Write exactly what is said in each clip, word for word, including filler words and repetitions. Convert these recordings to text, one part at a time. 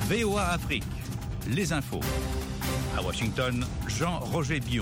V O A Afrique, les infos. À Washington, Jean-Roger Bion.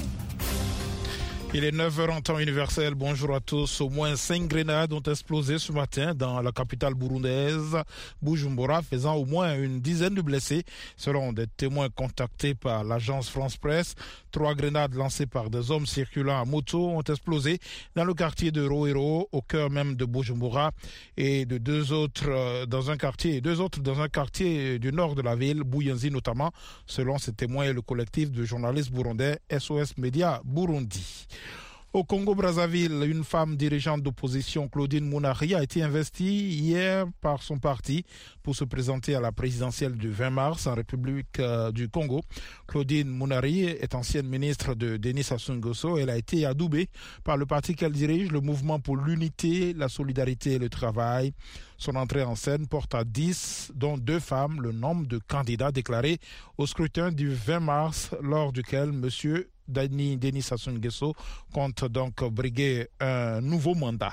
Il est neuf heures en temps universel. Bonjour à tous. Au moins cinq grenades ont explosé ce matin dans la capitale burundaise, Bujumbura, faisant au moins une dizaine de blessés, selon des témoins contactés par l'agence France Presse. Trois grenades lancées par des hommes circulant à moto ont explosé dans le quartier de Roero, au cœur même de Bujumbura, et de deux autres dans un quartier, deux autres dans un quartier du nord de la ville, Buyenzi notamment, selon ces témoins et le collectif de journalistes burundais S O S Média Burundi. Au Congo-Brazzaville, une femme dirigeante d'opposition, Claudine Mounari, a été investie hier par son parti pour se présenter à la présidentielle du vingt mars en République euh, du Congo. Claudine Mounari est ancienne ministre de Denis Sassou Nguesso. Elle a été adoubée par le parti qu'elle dirige, le Mouvement pour l'unité, la solidarité et le travail. Son entrée en scène porte à dix, dont deux femmes, le nombre de candidats déclarés au scrutin du vingt mars, lors duquel M. Denis Sassou Nguesso compte donc briguer un nouveau mandat.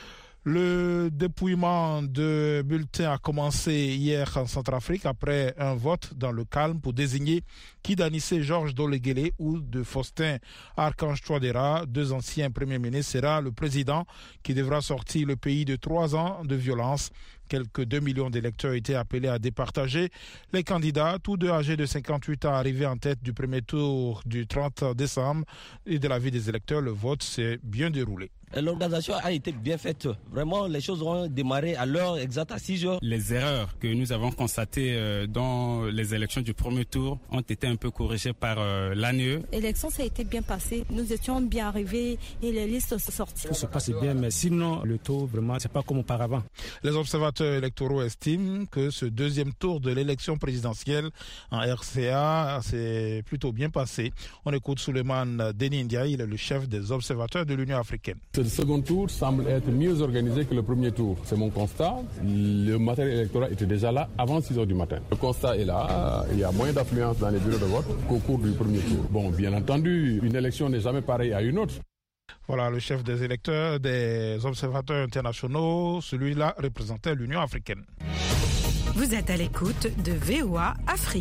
Le dépouillement de bulletins a commencé hier en Centrafrique après un vote dans le calme pour désigner Kidanissé Georges Doleguele ou de Faustin Archange Touadéra, deux anciens premiers ministres, sera le président qui devra sortir le pays de trois ans de violence. Quelques deux millions d'électeurs étaient appelés à départager. Les candidats, tous deux âgés de cinquante-huit ans, arrivés en tête du premier tour du trente décembre, et de l'avis des électeurs, le vote s'est bien déroulé. L'organisation a été bien faite. Vraiment, les choses ont démarré à l'heure exacte à six heures. Les erreurs que nous avons constatées dans les élections du premier tour ont été un peu corrigées par l'A N E. L'élection, ça a été bien passée. Nous étions bien arrivés et les listes sont sorties. Tout se passe bien, mais sinon, le taux, vraiment, c'est pas comme auparavant. Les observateurs électoraux estiment que ce deuxième tour de l'élection présidentielle en R C A s'est plutôt bien passé. On écoute Souleymane Denis Ndiaye, il est le chef des observateurs de l'Union africaine. Ce second tour semble être mieux organisé que le premier tour. C'est mon constat. Le matériel électoral était déjà là avant six heures du matin. Le constat est là. Il y a moins d'affluence dans les bureaux de vote qu'au cours du premier tour. Bon, bien entendu, une élection n'est jamais pareille à une autre. Voilà le chef des électeurs, des observateurs internationaux. Celui-là représentait l'Union africaine. Vous êtes à l'écoute de V O A Afrique.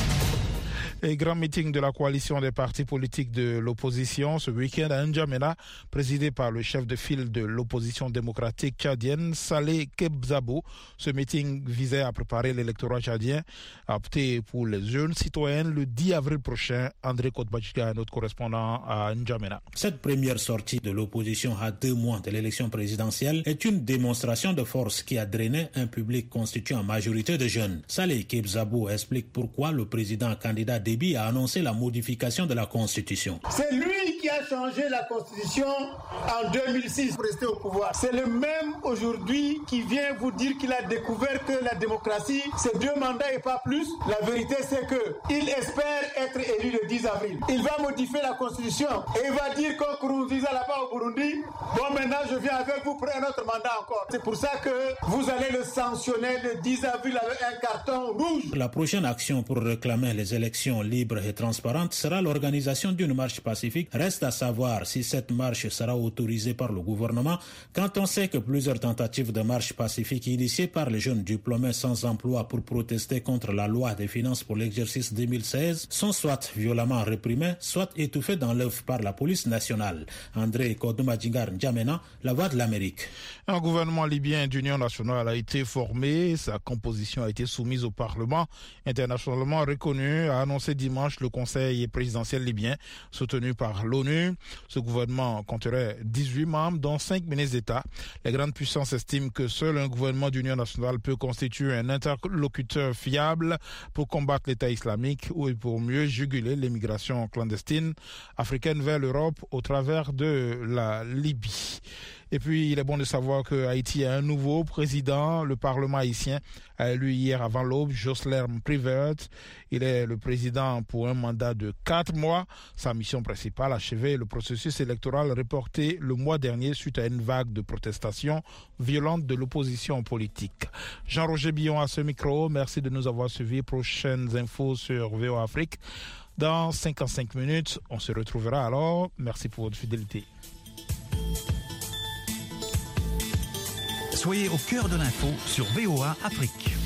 Et grand meeting de la coalition des partis politiques de l'opposition ce week-end à N'Djamena, présidé par le chef de file de l'opposition démocratique tchadienne, Saleh Kebzabo. Ce meeting visait à préparer l'électorat tchadien à opter pour les jeunes citoyennes le dix avril prochain. André Kotbachika, notre correspondant à N'Djamena. Cette première sortie de l'opposition à deux mois de l'élection présidentielle est une démonstration de force qui a drainé un public constitué en majorité de jeunes. Saleh Kebzabo explique pourquoi le président candidat Déby a annoncé la modification de la Constitution. C'est lui qui a changé la Constitution en deux mille six pour rester au pouvoir. C'est le même aujourd'hui qui vient vous dire qu'il a découvert que la démocratie, c'est deux mandats et pas plus. La vérité, c'est qu'il espère être élu le dix avril. Il va modifier la Constitution et il va dire qu'on Nkurunziza là-bas au Burundi, bon maintenant je viens avec vous pour un autre mandat encore. C'est pour ça que vous allez le sanctionner le dix avril avec un carton rouge. La prochaine action pour réclamer les élections libre et transparente sera l'organisation d'une marche pacifique. Reste à savoir si cette marche sera autorisée par le gouvernement quand on sait que plusieurs tentatives de marche pacifique initiées par les jeunes diplômés sans emploi pour protester contre la loi des finances pour l'exercice deux mille seize sont soit violemment réprimées, soit étouffées dans l'œuf par la police nationale. André Kodomadjingar N'Djamena, La Voix de l'Amérique. Un gouvernement libyen d'union nationale a été formé. Sa composition a été soumise au Parlement internationalement reconnu, a annoncé dimanche le Conseil présidentiel libyen soutenu par l'ONU. Ce gouvernement compterait dix-huit membres, dont cinq ministres d'État. Les grandes puissances estiment que seul un gouvernement d'union nationale peut constituer un interlocuteur fiable pour combattre l'État islamique ou pour mieux juguler l'immigration clandestine africaine vers l'Europe au travers de la Libye. Et puis, il est bon de savoir que Haïti a un nouveau président. Le Parlement haïtien a élu hier avant l'aube Josler Privert. Il est le président pour un mandat de quatre mois. Sa mission principale, achever le processus électoral reporté le mois dernier suite à une vague de protestations violentes de l'opposition politique. Jean-Roger Bion à ce micro. Merci de nous avoir suivis. Prochaines infos sur V O A Afrique. Dans cinquante-cinq minutes, on se retrouvera alors. Merci pour votre fidélité. Soyez au cœur de l'info sur V O A Afrique.